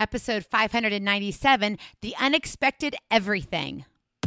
episode 597, The Unexpected Everything.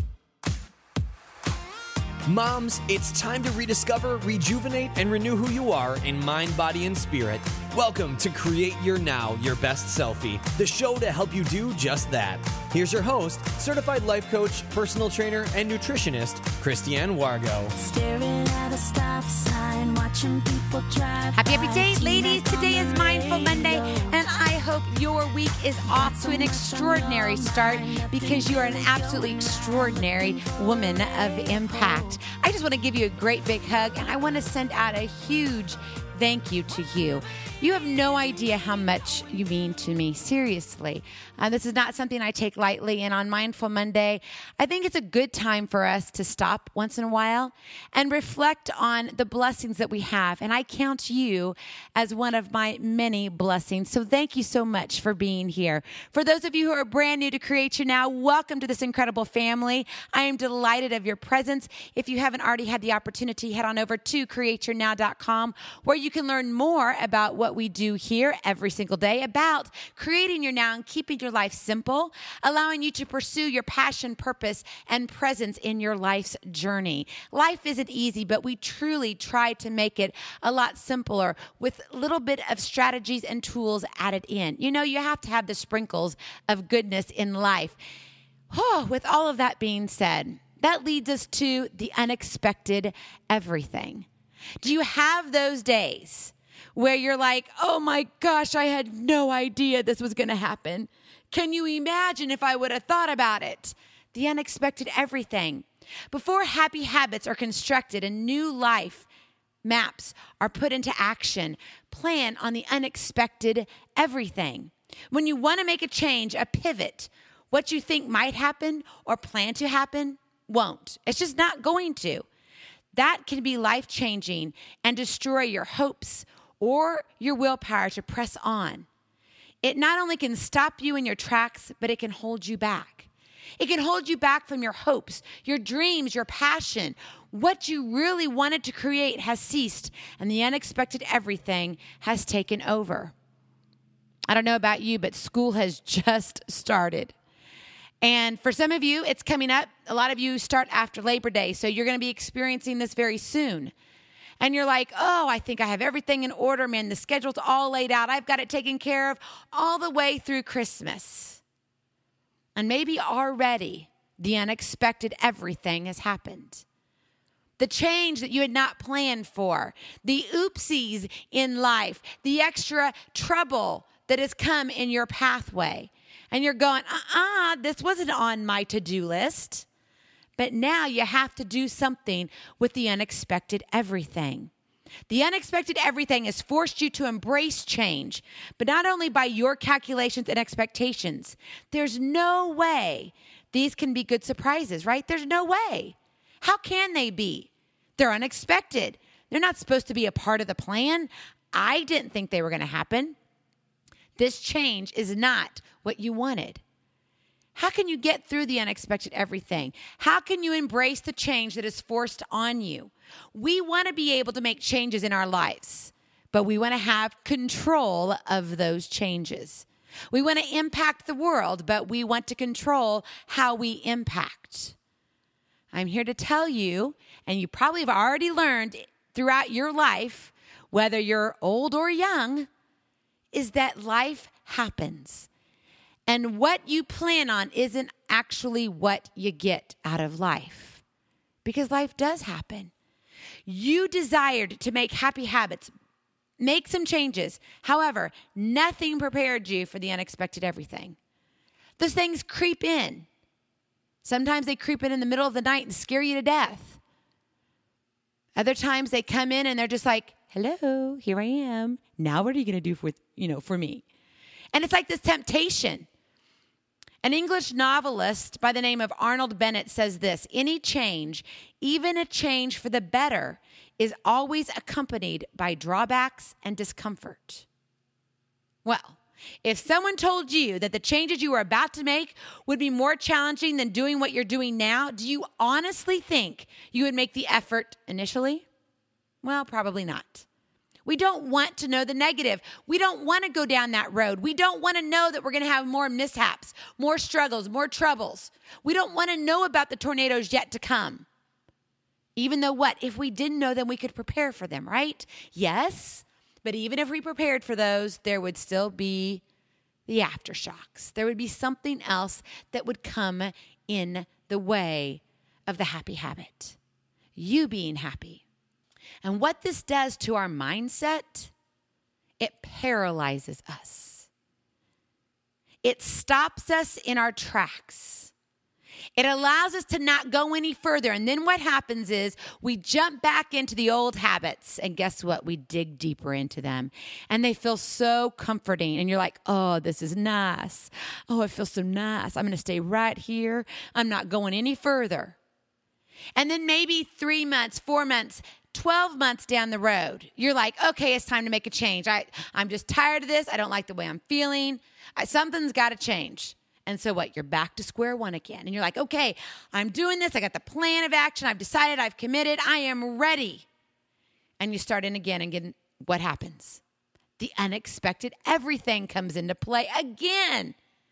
Moms, it's time to rediscover, rejuvenate, and renew who you are in mind, body, and spirit. Welcome to Create Your Now, Your Best Selfie, the show to help you do just that. Here's your host, certified life coach, personal trainer, and nutritionist, Christiane Wargo. Staring at a stop sign, watching people drive. Happy day, ladies. Today is Mindful Monday, and I hope your week is off to an extraordinary start because you are an absolutely extraordinary woman of impact. I just want to give you a great big hug, and I want to send out a huge thank you to you. You have no idea how much you mean to me. Seriously. This is not something I take lightly. And on Mindful Monday, I think it's a good time for us to stop once in a while and reflect on the blessings that we have. And I count you as one of my many blessings. So thank you so much for being here. For those of you who are brand new to Create Your Now, welcome to this incredible family. I am delighted of your presence. If you haven't already had the opportunity, head on over to createyournow.com where you can learn more about what we do here every single day about creating your now and keeping your life simple, allowing you to pursue your passion, purpose, and presence in your life's journey. Life isn't easy, but we truly try to make it a lot simpler with a little bit of strategies and tools added in. You know, you have to have the sprinkles of goodness in life. With all of that being said, that leads us to the unexpected everything. Do you have those days where you're like, oh my gosh, I had no idea this was going to happen? Can you imagine if I would have thought about it? The unexpected everything. Before happy habits are constructed and new life maps are put into action, plan on the unexpected everything. When you want to make a change, a pivot, what you think might happen or plan to happen won't. It's just not going to. That can be life-changing and destroy your hopes or your willpower to press on. It not only can stop you in your tracks, but it can hold you back. It can hold you back from your hopes, your dreams, your passion. What you really wanted to create has ceased, and the unexpected everything has taken over. I don't know about you, but school has just started. And for some of you, it's coming up. A lot of you start after Labor Day, so you're going to be experiencing this very soon. And you're like, oh, I think I have everything in order, man. The schedule's all laid out. I've got it taken care of all the way through Christmas. And maybe already the unexpected everything has happened. The change that you had not planned for, the oopsies in life, the extra trouble that has come in your pathway. And you're going, this wasn't on my to-do list. But now you have to do something with the unexpected everything. The unexpected everything has forced you to embrace change, but not only by your calculations and expectations. There's no way these can be good surprises, right? There's no way. How can they be? They're unexpected. They're not supposed to be a part of the plan. I didn't think they were going to happen. This change is not what you wanted. How can you get through the unexpected everything? How can you embrace the change that is forced on you? We want to be able to make changes in our lives, but we want to have control of those changes. We want to impact the world, but we want to control how we impact. I'm here to tell you, and you probably have already learned throughout your life, whether you're old or young, is that life happens. And what you plan on isn't actually what you get out of life. Because life does happen. You desired to make happy habits, make some changes. However, nothing prepared you for the unexpected everything. Those things creep in. Sometimes they creep in the middle of the night and scare you to death. Other times they come in and they're just like, hello, here I am. Now what are you going to do for me? And it's like this temptation. An English novelist by the name of Arnold Bennett says this: any change, even a change for the better, is always accompanied by drawbacks and discomfort. Well, if someone told you that the changes you were about to make would be more challenging than doing what you're doing now, do you honestly think you would make the effort initially? Well, probably not. We don't want to know the negative. We don't want to go down that road. We don't want to know that we're going to have more mishaps, more struggles, more troubles. We don't want to know about the tornadoes yet to come. Even though what? If we didn't know them, we could prepare for them, right? Yes, but even if we prepared for those, there would still be the aftershocks. There would be something else that would come in the way of the happy habit. You being happy. And what this does to our mindset, it paralyzes us. It stops us in our tracks. It allows us to not go any further. And then what happens is we jump back into the old habits. And guess what? We dig deeper into them. And they feel so comforting. And you're like, oh, this is nice. Oh, it feels so nice. I'm going to stay right here. I'm not going any further. And then maybe 3 months, 4 months, 12 months down the road, you're like, okay, it's time to make a change. I'm just tired of this. I don't like the way I'm feeling. Something's got to change. And so what? You're back to square one again. And you're like, okay, I'm doing this. I got the plan of action. I've decided. I've committed. I am ready. And you start in again. And again, what happens? The unexpected everything comes into play again.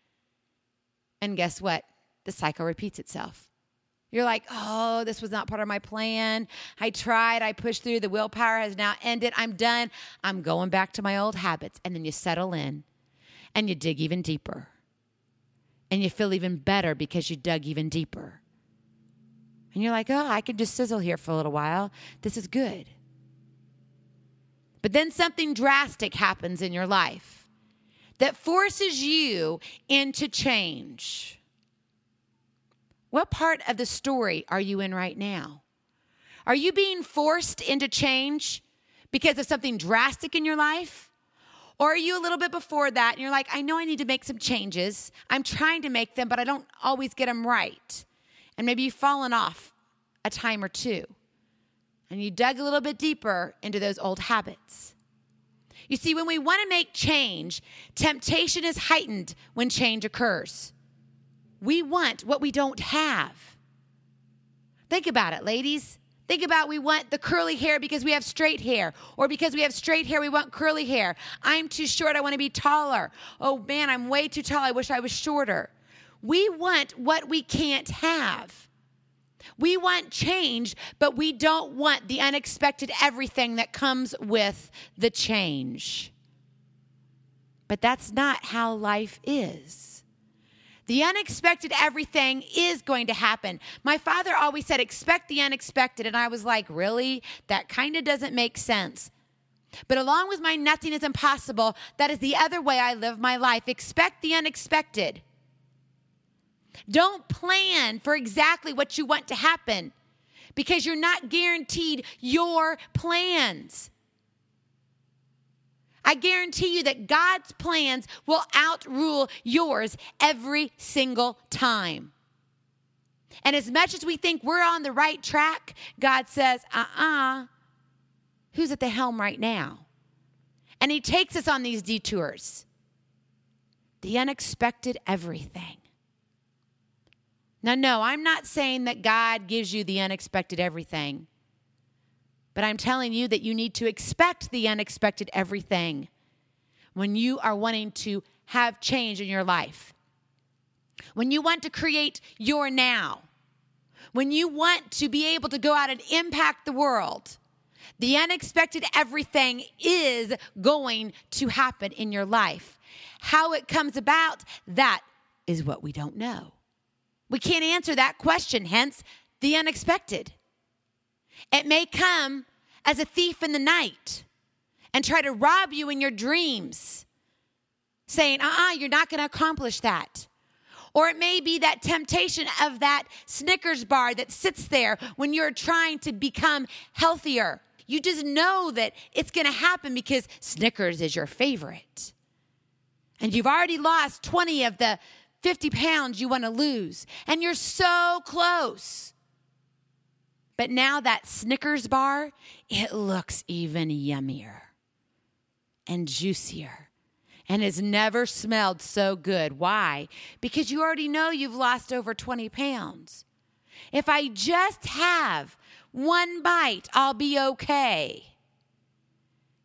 And guess what? The cycle repeats itself. You're like, oh, this was not part of my plan. I tried. I pushed through. The willpower has now ended. I'm done. I'm going back to my old habits. And then you settle in and you dig even deeper. And you feel even better because you dug even deeper. And you're like, oh, I can just sizzle here for a little while. This is good. But then something drastic happens in your life that forces you into change. What part of the story are you in right now? Are you being forced into change because of something drastic in your life? Or are you a little bit before that and you're like, I know I need to make some changes. I'm trying to make them, but I don't always get them right. And maybe you've fallen off a time or two. And you dug a little bit deeper into those old habits. You see, when we want to make change, temptation is heightened when change occurs. We want what we don't have. Think about it, ladies. Think about we want the curly hair because we have straight hair. Or because we have straight hair, we want curly hair. I'm too short, I want to be taller. Oh man, I'm way too tall, I wish I was shorter. We want what we can't have. We want change, but we don't want the unexpected everything that comes with the change. But that's not how life is. The unexpected everything is going to happen. My father always said, expect the unexpected. And I was like, really? That kind of doesn't make sense. But along with my nothing is impossible, that is the other way I live my life. Expect the unexpected. Don't plan for exactly what you want to happen because you're not guaranteed your plans. I guarantee you that God's plans will outrule yours every single time. And as much as we think we're on the right track, God says, who's at the helm right now? And he takes us on these detours. The unexpected everything. Now, no, I'm not saying that God gives you the unexpected everything. But I'm telling you that you need to expect the unexpected everything when you are wanting to have change in your life. When you want to create your now. When you want to be able to go out and impact the world. The unexpected everything is going to happen in your life. How it comes about, that is what we don't know. We can't answer that question, hence the unexpected. It may come as a thief in the night and try to rob you in your dreams, saying, you're not going to accomplish that. Or it may be that temptation of that Snickers bar that sits there when you're trying to become healthier. You just know that it's going to happen because Snickers is your favorite. And you've already lost 20 of the 50 pounds you want to lose. And you're so close. But now that Snickers bar, it looks even yummier and juicier and has never smelled so good. Why? Because you already know you've lost over 20 pounds. If I just have one bite, I'll be okay.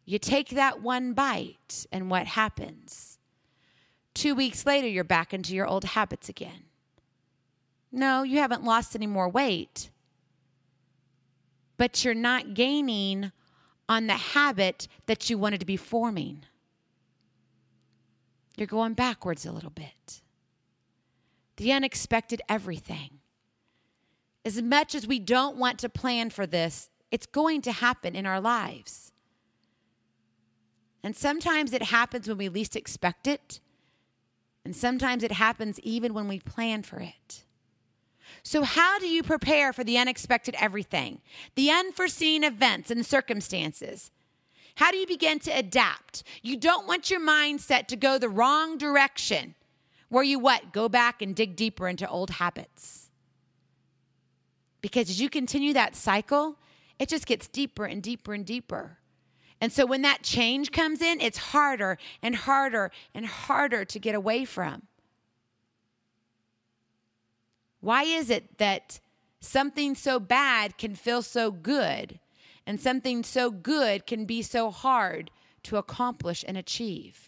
You take that one bite, and what happens? 2 weeks later, you're back into your old habits again. No, you haven't lost any more weight, but you're not gaining on the habit that you wanted to be forming. You're going backwards a little bit. The unexpected everything. As much as we don't want to plan for this, it's going to happen in our lives. And sometimes it happens when we least expect it. And sometimes it happens even when we plan for it. So how do you prepare for the unexpected everything? The unforeseen events and circumstances. How do you begin to adapt? You don't want your mindset to go the wrong direction. Where you what? Go back and dig deeper into old habits. Because as you continue that cycle, it just gets deeper and deeper and deeper. And so when that change comes in, it's harder and harder and harder to get away from. Why is it that something so bad can feel so good and something so good can be so hard to accomplish and achieve?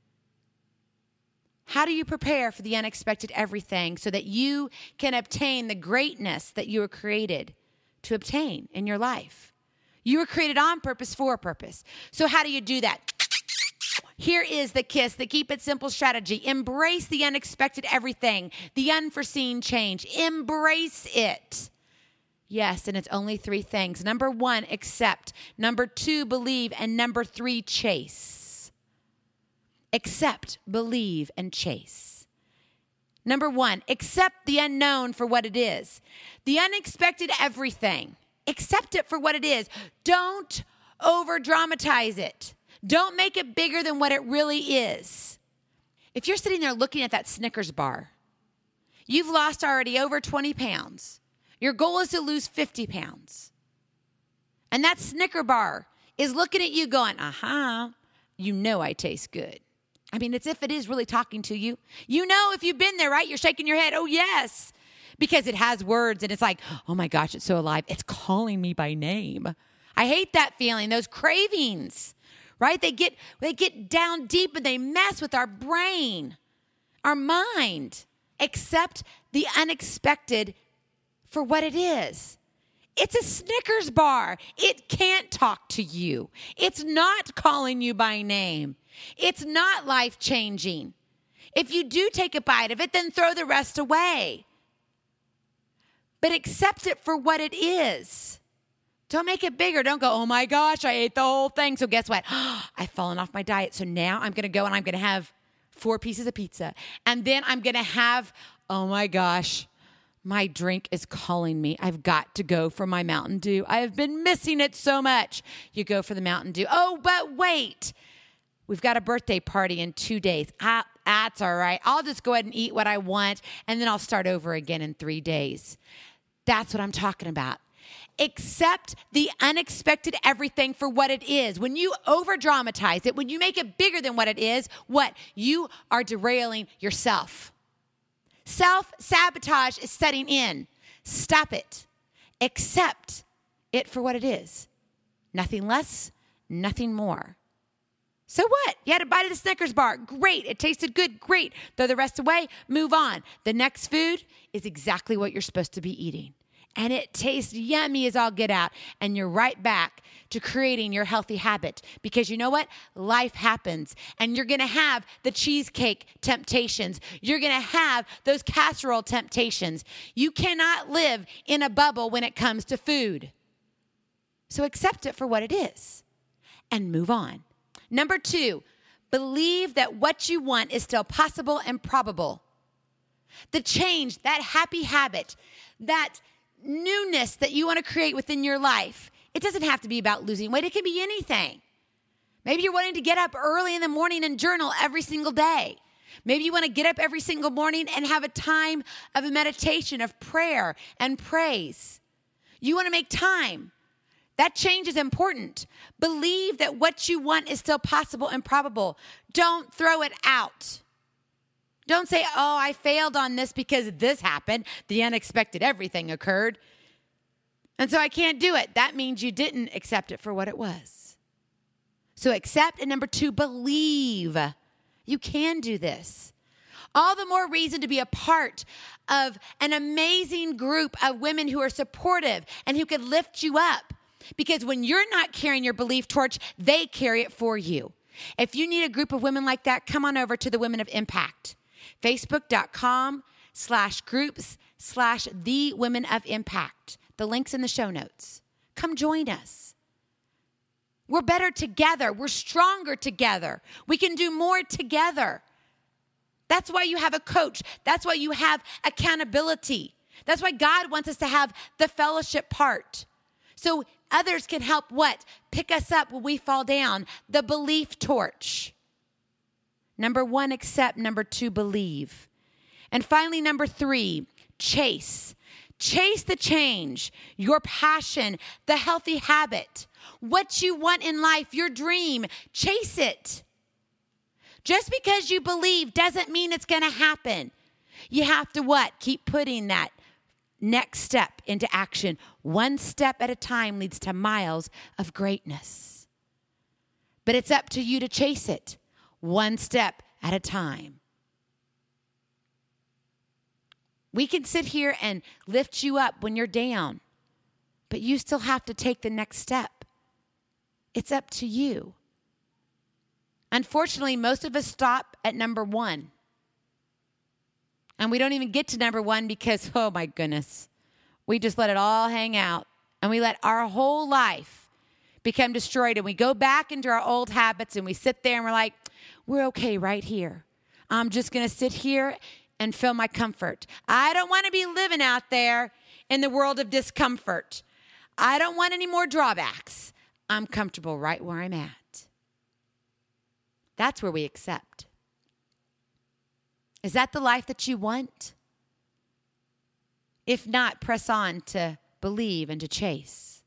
How do you prepare for the unexpected everything so that you can obtain the greatness that you were created to obtain in your life? You were created on purpose for a purpose. So how do you do that? Here is the KISS, the Keep It Simple strategy. Embrace the unexpected everything, the unforeseen change. Embrace it. Yes, and it's only 3 things. Number 1, accept. Number 2, believe. And number 3, chase. Accept, believe, and chase. Number 1, accept the unknown for what it is. The unexpected everything. Accept it for what it is. Don't over-dramatize it. Don't make it bigger than what it really is. If you're sitting there looking at that Snickers bar, you've lost already over 20 pounds. Your goal is to lose 50 pounds. And that Snicker bar is looking at you going, you know I taste good. I mean, it's if it is really talking to you. You know if you've been there, right? You're shaking your head. Oh, yes. Because it has words and it's like, oh my gosh, it's so alive. It's calling me by name. I hate that feeling, those cravings, right? They get down deep and they mess with our brain, our mind. Accept the unexpected for what it is. It's a Snickers bar. It can't talk to you. It's not calling you by name. It's not life-changing. If you do take a bite of it, then throw the rest away. But accept it for what it is. Don't make it bigger. Don't go, oh my gosh, I ate the whole thing. So guess what? I've fallen off my diet. So now I'm going to go and I'm going to have 4 pieces of pizza. And then I'm going to have, oh my gosh, my drink is calling me. I've got to go for my Mountain Dew. I have been missing it so much. You go for the Mountain Dew. Oh, but wait. We've got a birthday party in 2 days. That's all right. I'll just go ahead and eat what I want, and then I'll start over again in 3 days. That's what I'm talking about. Accept the unexpected everything for what it is. When you over-dramatize it, when you make it bigger than what it is, what? You are derailing yourself. Self-sabotage is setting in. Stop it. Accept it for what it is. Nothing less, nothing more. So what? You had a bite of the Snickers bar. Great. It tasted good. Great. Throw the rest away. Move on. The next food is exactly what you're supposed to be eating. And it tastes yummy as all get out. And you're right back to creating your healthy habit. Because you know what? Life happens. And you're going to have the cheesecake temptations. You're going to have those casserole temptations. You cannot live in a bubble when it comes to food. So accept it for what it is. And move on. Number 2, believe that what you want is still possible and probable. The change, that happy habit, that newness that you want to create within your life, it doesn't have to be about losing weight. It can be anything. Maybe you're wanting to get up early in the morning and journal every single day. Maybe you want to get up every single morning and have a time of a meditation, of prayer and praise. You want to make time. That change is important. Believe that what you want is still possible and probable. Don't throw it out. Don't say, oh, I failed on this because this happened. The unexpected everything occurred. And so I can't do it. That means you didn't accept it for what it was. So accept, and number 2, believe. You can do this. All the more reason to be a part of an amazing group of women who are supportive and who can lift you up. Because when you're not carrying your belief torch, they carry it for you. If you need a group of women like that, come on over to the Women of Impact. Facebook.com/groups/The Women of Impact. The link's in the show notes. Come join us. We're better together. We're stronger together. We can do more together. That's why you have a coach. That's why you have accountability. That's why God wants us to have the fellowship part. So others can help what? Pick us up when we fall down. The belief torch. Number 1, accept. Number 2, believe. And finally, number 3, chase. Chase the change, your passion, the healthy habit, what you want in life, your dream. Chase it. Just because you believe doesn't mean it's going to happen. You have to what? Keep putting that next step into action. One step at a time leads to miles of greatness. But it's up to you to chase it, one step at a time. We can sit here and lift you up when you're down, but you still have to take the next step. It's up to you. Unfortunately, most of us stop at number 1. And we don't even get to number 1 because, oh my goodness, we just let it all hang out. And we let our whole life become destroyed. And we go back into our old habits and we sit there and we're like, we're okay right here. I'm just going to sit here and feel my comfort. I don't want to be living out there in the world of discomfort. I don't want any more drawbacks. I'm comfortable right where I'm at. That's where we accept. Is that the life that you want? If not, press on to believe and to chase.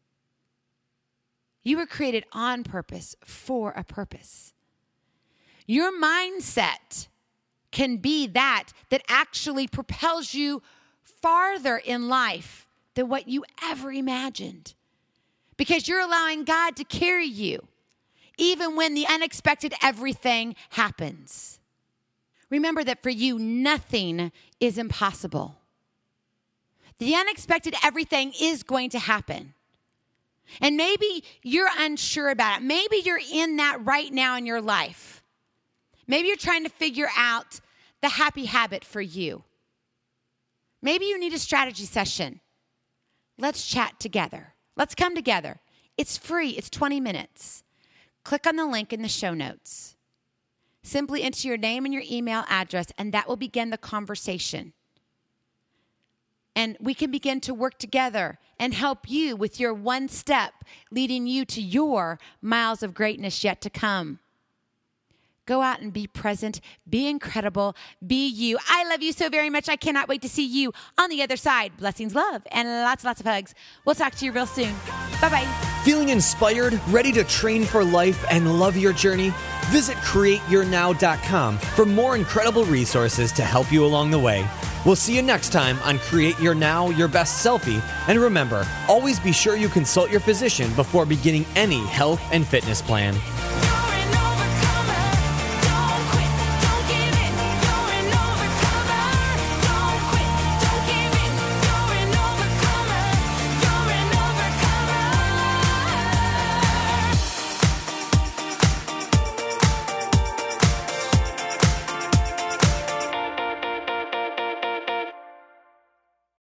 You were created on purpose for a purpose. Your mindset can be that actually propels you farther in life than what you ever imagined. Because you're allowing God to carry you, even when the unexpected everything happens. Remember that for you, nothing is impossible. The unexpected everything is going to happen. And maybe you're unsure about it. Maybe you're in that right now in your life. Maybe you're trying to figure out the happy habit for you. Maybe you need a strategy session. Let's chat together. Let's come together. It's free. It's 20 minutes. Click on the link in the show notes. Simply enter your name and your email address, and that will begin the conversation. And we can begin to work together and help you with your one step leading you to your miles of greatness yet to come. Go out and be present, be incredible, be you. I love you so very much. I cannot wait to see you on the other side. Blessings, love, and lots of hugs. We'll talk to you real soon. Bye-bye. Feeling inspired, ready to train for life and love your journey? Visit CreateYourNow.com for more incredible resources to help you along the way. We'll see you next time on Create Your Now, Your Best Selfie. And remember, always be sure you consult your physician before beginning any health and fitness plan.